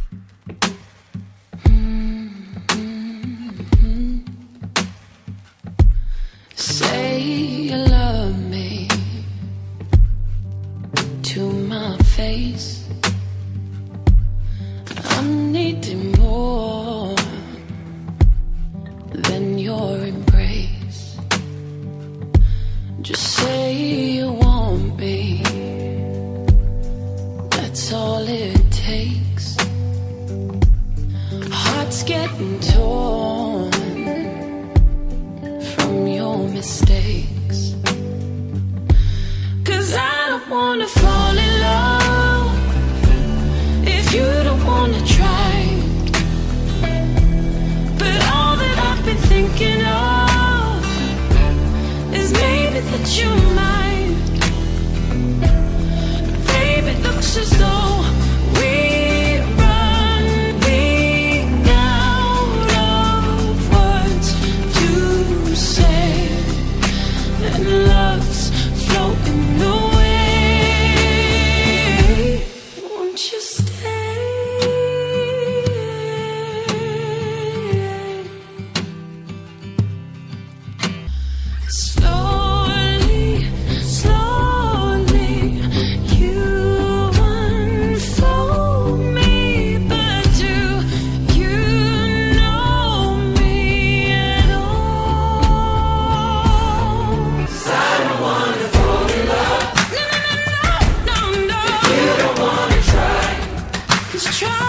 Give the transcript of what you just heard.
Say you love me to my face. I'm needing more than your embrace. Just say you want me, that's all it takes. Heart's getting torn from your mistakes. 'Cause I don't wanna fall in love if you don't wanna try. But all that I've been thinking of is maybe that you might. Baby, it looks as though we're running out of words to say, and love's floating away. Won't you stay? Slowly, slowly, you unfold me, but do you know me at all? 'Cause I don't wanna fall in love. No, no, no, no, no. If you don't wanna try, 'cause try.